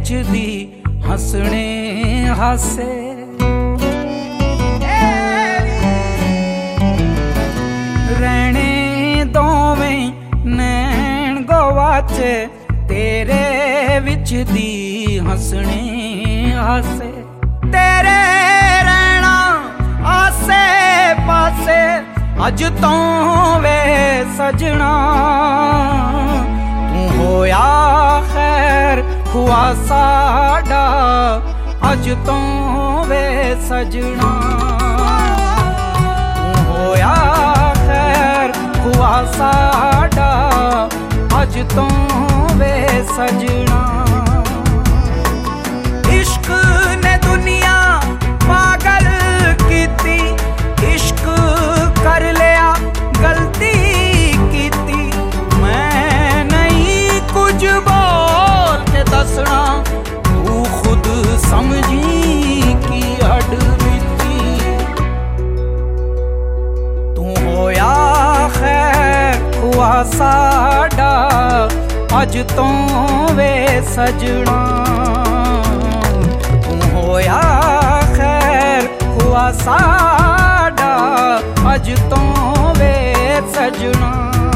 विच दी हसने हासे रहने दोवें नैन गवाचे तेरे विच दी हसने हासे तेरे रहना आसे पासे अज तो वे सजना तू होया खैर हुआ साडा अज तो वे सजना तू होया खैर हुआ साडा अज तो वे सजना इश्क ने दुनिया पागल कीती इश्क कर लिया गलती कीती मैं नहीं कुछ बोल के दसना तू खुद समझी की हड बीती तू होया खैर हुआ साडा अज तो वे सजना तू होया खैर हुआ साडा अज तो वे सजना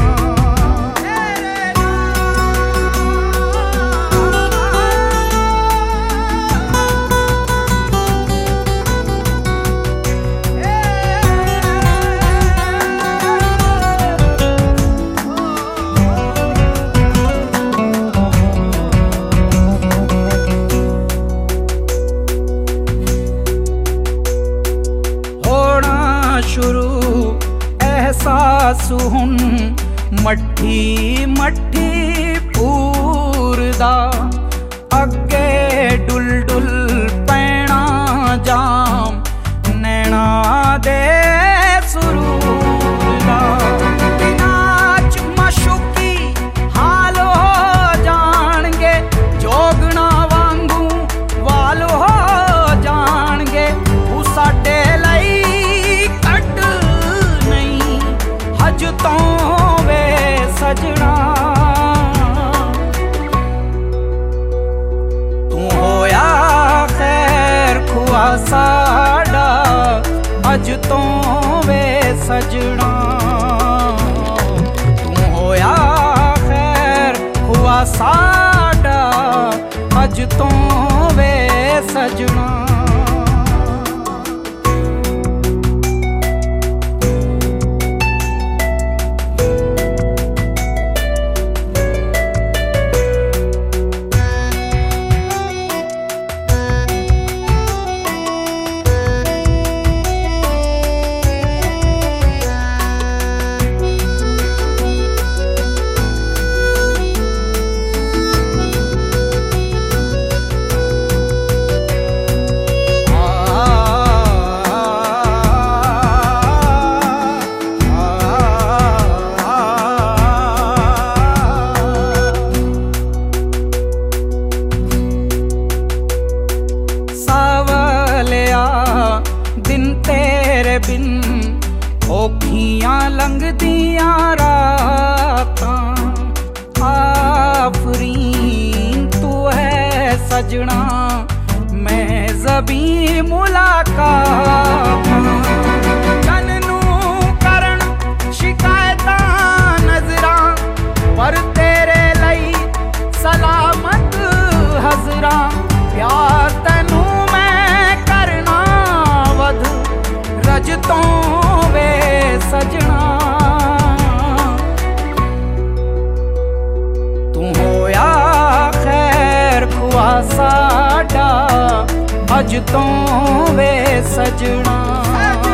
शुरू एहसास हुन मट्ठी मट्ठी पूरदा अगे डुल डुल पैना जाम नैना दे सुरूरदा नाच मशुकी हाल हो जाणगे जोगना वांगू वाल हो जाणगे तू साडे लई अज तो वे सजना तू होया खैर खुआ साडा अज तो वे सजना तू होया खैर हुआ साडा अज तो वे सजना बिन औखियां लंघदियां रातां आफरीन तू है सजना मैं ज़बी मुलाकात जननू करन शिकायतां नजरां पर तेरे लई सलामत हजरां प्यार तैनू मैं करना वध रज तो वे सजना तू होया खैर खुआ साडा अज तो वे सजना।